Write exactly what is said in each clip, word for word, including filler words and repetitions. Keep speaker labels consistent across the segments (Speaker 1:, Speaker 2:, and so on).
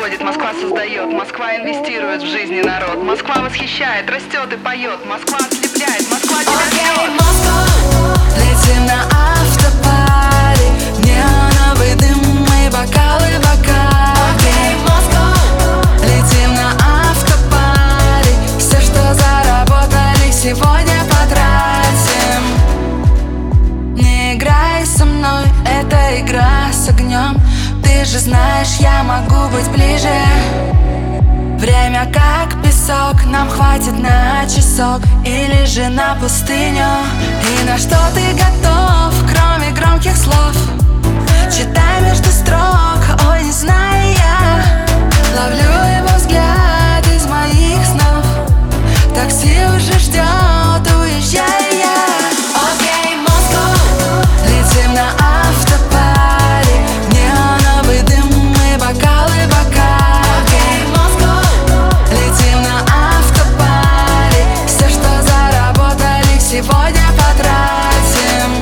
Speaker 1: производит, Москва создает, Москва инвестирует в жизни народ. Москва восхищает, растет и поет, Москва ослепляет, Москва тебя
Speaker 2: Окей,
Speaker 1: ждет.
Speaker 2: Москва, летим на автопаре, неоновый дым и бокалы в бокале. Окей, Москва, летим на автопаре, все, что заработали, сегодня потратим. Не играй со мной, это игра с огнем. Ты же знаешь, я могу быть ближе. Время как песок, нам хватит на часок или же на пустыню. И на что ты готов, кроме громких слов? Читай между строк, ой, не знаю я. Ловлю его взгляд из моих снов. Такси уже ждет, уезжаю я. Окей, Москва, летим на автопаре, неоновый дым и бокалы в бокале. Окей, Москва, летим на автопаре, все, что заработали, сегодня потратим.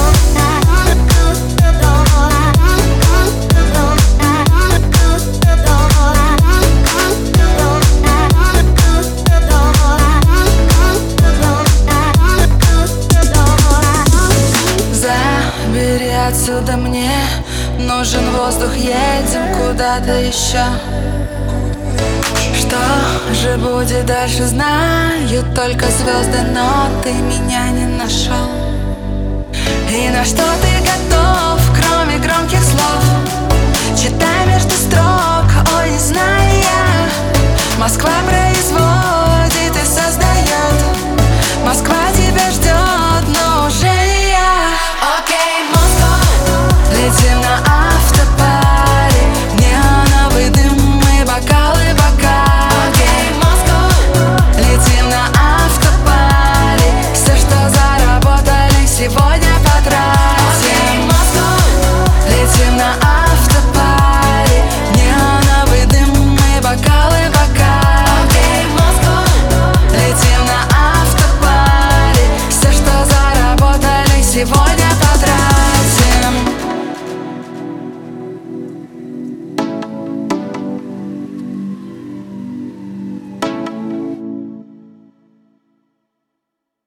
Speaker 2: Забери отсюда, мне нужен воздух, едем куда-то еще. Что же будет дальше, знают только звезды, но ты меня не нашел. И на что